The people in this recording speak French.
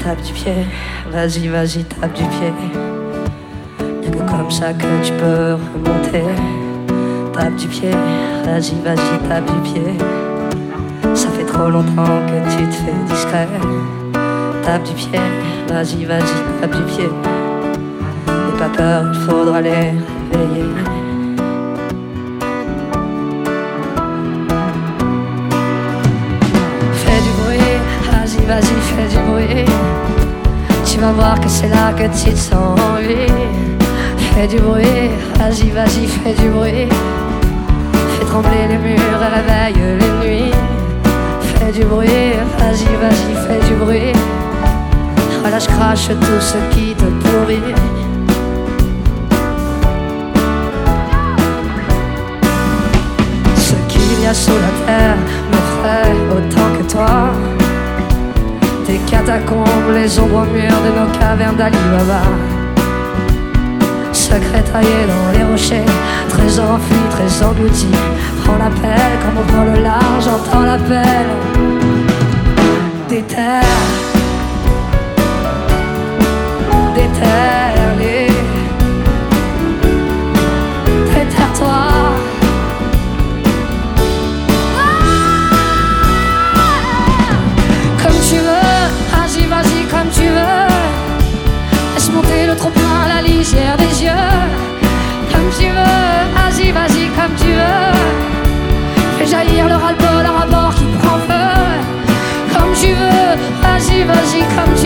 tape du pied, vas-y, vas-y, tape du pied. Y'a que comme ça que tu peux remonter. Tape du pied, vas-y, vas-y, tape du pied. Ça fait trop longtemps que tu te fais discret. Tape du pied, vas-y, vas-y, tape du pied. N'aie pas peur, il faudra les réveiller. Fais du bruit, vas-y, vas-y, fais du bruit. Tu vas voir que c'est là que tu te sens en vie. Fais du bruit, vas-y, vas-y, fais du bruit. Fais trembler les murs et réveille les nuits. Fais du bruit, vas-y, vas-y, fais du bruit. Voilà, je crache tout ce qui te pourrit. Ce qu'il y a sous la terre me ferait autant que toi. Des catacombes, les ombres au mur de nos cavernes d'Ali Baba. Secret taillé dans les rochers, très enfui, très englouti. Prends l'appel comme on prend le large, j'entends l'appel des terres, des terres, déterre-toi. Comme tu veux, vas-y, vas-y, comme tu veux. Laisse monter le trop-plein à la lisière des yeux. Comme tu veux, vas-y, vas-y, comme tu veux. Fais jaillir le ras-le-bol à rabord qui prend feu. Comme tu veux, vas-y, vas-y, comme